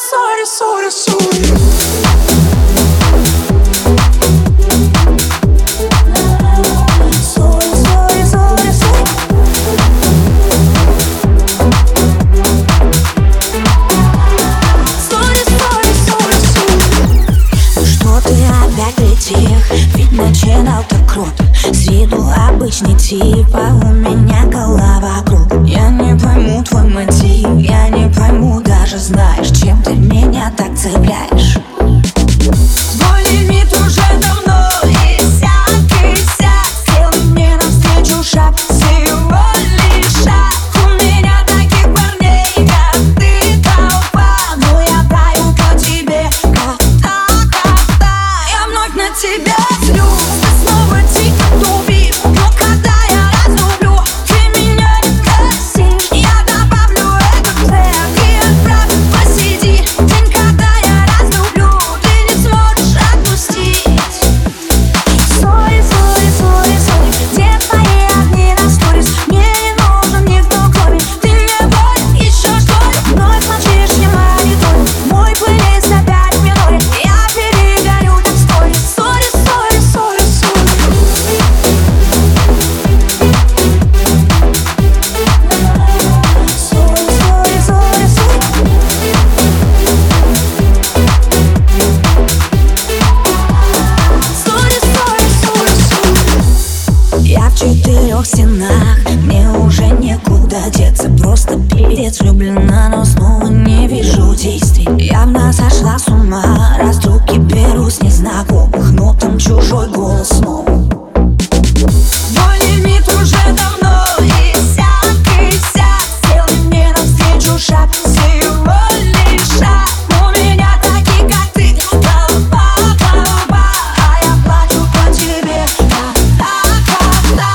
sorry, sorry, sorry. Ведь начинал так круто, с виду обычный тип, а у меня голова круг. Я не пойму твой мотив, я не пойму, даже знаешь, чем ты меня так цепляешь. Твой лимит уже давно иссяк, сделай мне навстречу шаг, всего лишь шаг. У меня таких парней, как ты, толпа, но я таю по тебе, как та-та-та. Я вновь на тебя злюсь, ты снова дико тупишь, но когда я разлюблю, ты меня не простишь. Я добавлю этот трек и отправлю, посиди. День, когда я разлюблю, ты не сможешь отпустить. Sorry, sorry, sorry, sorry, где твои огни на сторис? Мне не нужен никто кроме. Ты мне болен еще что ли? Вновь молчишь, не мониторю мой плейлист опять в миноре. Я перегорю так вскоре. Sorry, sorry, sorry, sorry. Sorry, sorry, sorry, sorry. Sorry, sorry, sorry, sorry. Я в 4 стенах, мне уже некуда деться. Просто пиздец влюблена, но снова не вижу действий. Явно сошла с ума, раз трубки беру с незнакомых, но там чужой голос снова. Твой лимит уже давно иссяк, сделай мне навстречу шаг, всего лишь шаг. У меня такие, как ты, толпа, толпа, а я плачу по тебе, та-та-та-та.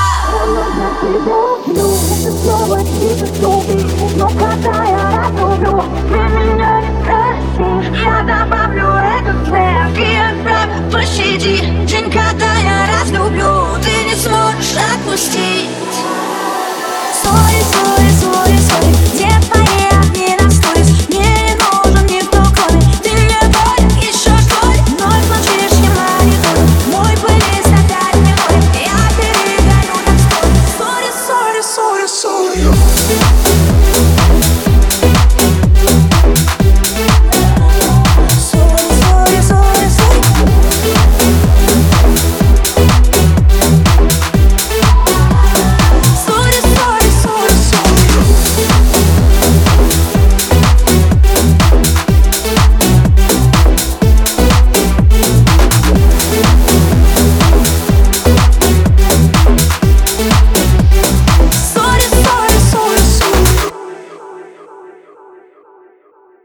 Снова дико тупишь, но когда я разлюблю, ты меня не простишь. Я добавлю этот трек и отправлю, пощади. День, когда я разлюблю, ты не сможешь отпустить.